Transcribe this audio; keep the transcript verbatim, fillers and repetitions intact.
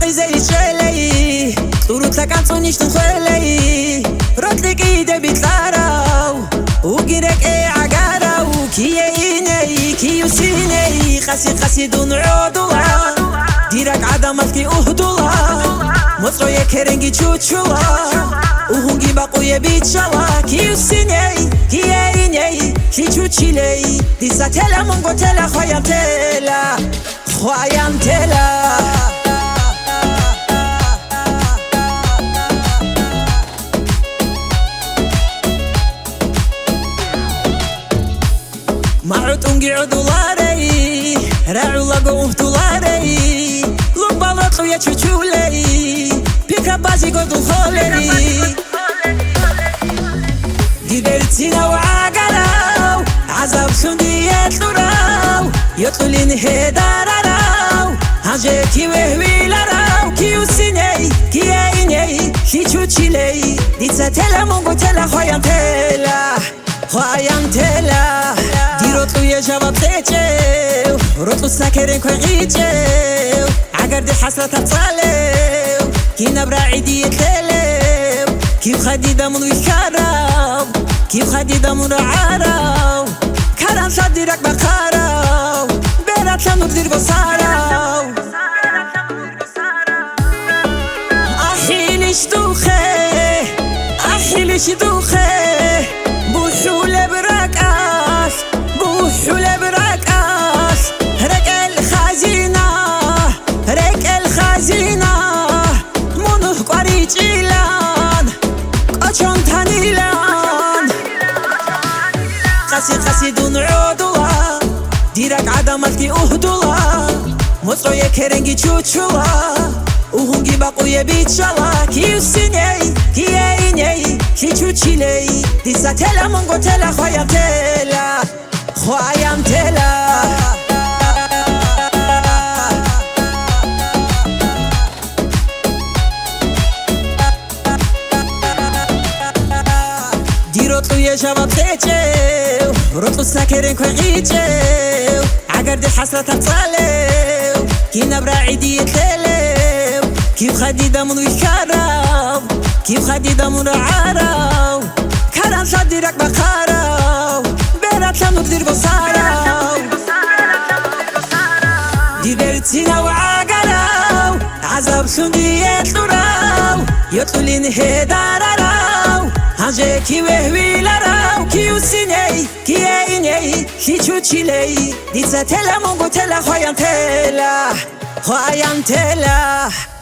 زي شلي طولت لك عن صونيش تخلي ركلك ايدي بيتلاراو وقيرك اي عقاراو كي ايني كي يسيني خاسي خاسي دون عودولا ديرك عدمك اهدولا مصر يكرنجي تشوتشولا وهنجي باقوية بيتشالا كي يسيني كي ايني كي تشوتشيلي دي ساتيلا مونغو تيلا خويا تيلا خويا تيلا معتونجي عدولاري راعو لقوه دولاري لبالطو يا تشولي بيكا بازي قدو خولري ديبرتينا وعاقراو عذاب سنديات لوراو يطلين هداراو هاجيكي وهوي لراو كيو سيني كي ايني كي تشولي دي تساتيلا مونغو تيلا خويا تيلا خويا تيلا روتو يا جواب تيجيو روتو ساكرين كوي غيجيو عقر دي حسرة تصاليو كي نبرا عيدي يتليليو كيف خديدة من ويكاراو كيف خديدة من عاراو كاران صديرك بقاراو بيرات لنور دير بصاراو أحي ليش دوخي أحي ليش دوخي بوشولة براكاش بوشولة براكاش رك الخزينة رك الخزينة منو قريج إيلان قشون تانيلان قاسي قاسي دون عودولا ديرك عدمك أهدولا مصر يكرنجي تشوتشولا وهنجي باقوية بيتشالا كي يسيني كي ايني كي تشوتشيلي دي ساتيلا مونغو تيلا خويا تيلا خويا تيلا دي روتو يا جواب تيجيو روتو ساكرين كوي غيجيو عقر دي حسرة تصاليو كي نبرا عيدي يتليليو كيف خديدة من ويكاراو كيف خديدة من عاراو كاران صديرك بقاراو بيرات لنور دير بصاراو ديبرتينا وعاقراو عذاب سنديات لوراو يطلين هداراو هاجيكي وهوي لراو كي يسيني كي ايني كي تشوتشيلي دي ساتيلا مونغو تيلا خويا تيلا خويا تيلا